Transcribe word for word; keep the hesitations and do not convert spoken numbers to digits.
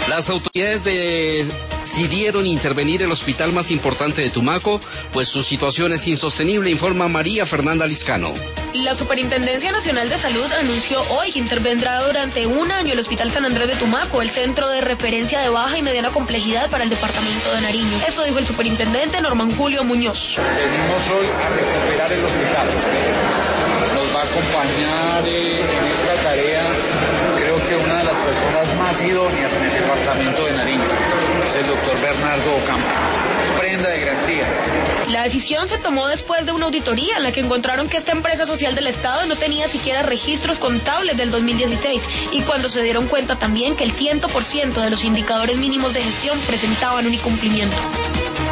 Las autoridades decidieron intervenir el hospital más importante de Tumaco, pues su situación es insostenible, informa María Fernanda Liscano. La Superintendencia Nacional de Salud anunció hoy que intervendrá durante un año el Hospital San Andrés de Tumaco, el centro de referencia de baja y mediana complejidad para el departamento de Nariño. Esto dijo el superintendente Norman Julio Muñoz. Venimos hoy a recuperar el hospital. Nos va a acompañar eh, en esta tarea, creo que una de las personas más idóneas en el departamento de Nariño es el doctor Bernardo Ocampo. Prenda de garantía. La decisión se tomó después de una auditoría en la que encontraron que esta empresa social del Estado no tenía siquiera registros contables del dos mil dieciséis y cuando se dieron cuenta también que el cien por ciento de los indicadores mínimos de gestión presentaban un incumplimiento.